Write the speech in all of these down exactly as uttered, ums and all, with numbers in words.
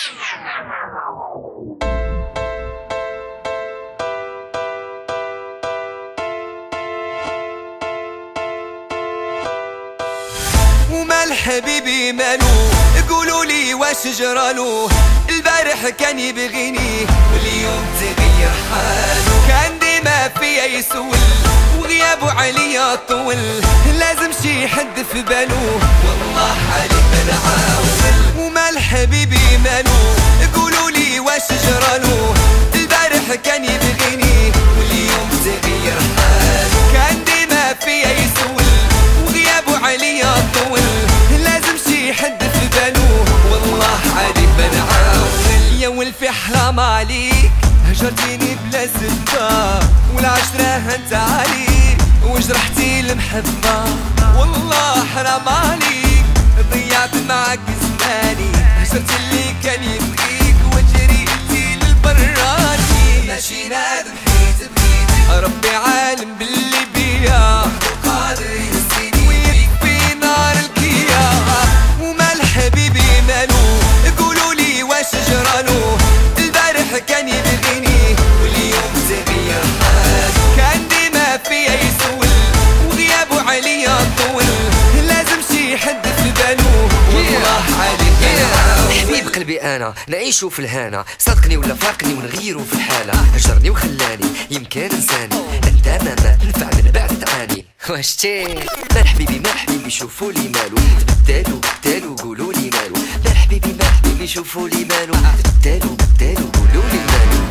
ومال حبيبي مالو؟ قولوا لي واش جرالو؟ البارح كان يبغيني واليوم تغير حالو، كان ديما فيا يسول وغيابه عليا طول، لازم شي حد في بالو والله عليك بنعاول. ومال حبيبي مالو؟ قولوا لي واش جرالو؟ البارح كان يبغيني واليوم تغير حالو، كان ديما فيا يسول وغيابه عليا طول، لازم شي حد في بالو والله عليك بنعاول. يا ولفي حرام عليك هجرتيني بلا سبة، والعشرة هنت عليك وجرحتي المحبة، والله حرام عليك ضيعت معاك زماني، هجرت اللي كان يبغيك وجريتي للبراني، ماشي نادم حيت بغيتك ربي عالم باللي بيا وقادر يهزيني ويكفي نار الكيا. ومال حبيبي مالو؟ قولوا لي واش جرالو؟ البارح كان يبغيني واليوم تغير حالو، كان ديما فيا يسول وغيابه عليا طول، لازم شي حد في بالو والله عليك بنعاول. حبيب قلبي انا نعيشو في الهنا، صدقني ولا فارقني ونغيرو في الحالة، هجرني وخلاني يمكن انساني، انت ماما نفع من بعد تعاني. واش تي مال حبيبي مال حبيبي شوفوا لي مالو؟ بدالو بدالو قولوا لي مالو؟ مال حبيبي مال حبيبي شوفوا لي مالو؟ بدالو بدالو قولوا لي مالو؟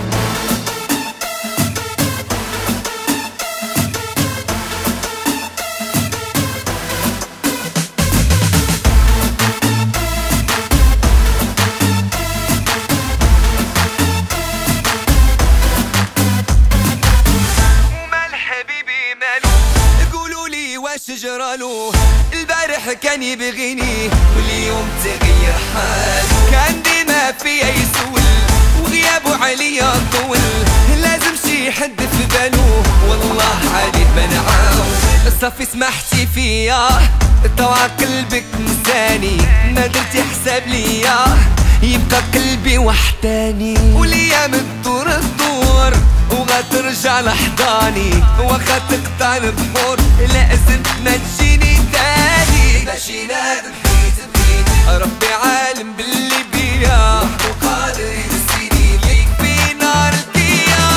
واش جرالو؟ البارح كان يبغيني واليوم تغير حالو، كان ديما فيا يسول وغيابه عليا طول، لازم شي حد في بالو والله عليك بنعاول. صافي سمحتي فيا طوع قلبك نساني، ما درتي حساب ليا يبقى قلبي وحداني، والايام تدور تدور وغترجع لحضاني، واخا تقطع البحور لازم ما تجيني تاني، ماشي نادم حيت بغيتك ربي عالم باللي بيا وحدو قادر يهزيني يكفي نار الكيا.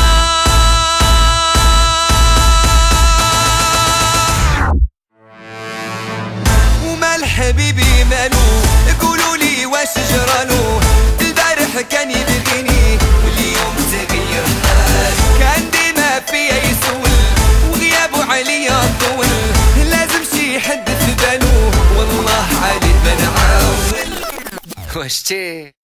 ومال حبيبي مالو؟ قولوا لي واش جرالو؟ البارح كان يبغيني واليوم تغير حالو، كان ديما فيا يسول وغيابه عليا طول، لازم شي حد في بالو والله عليك بنعاول. واش تي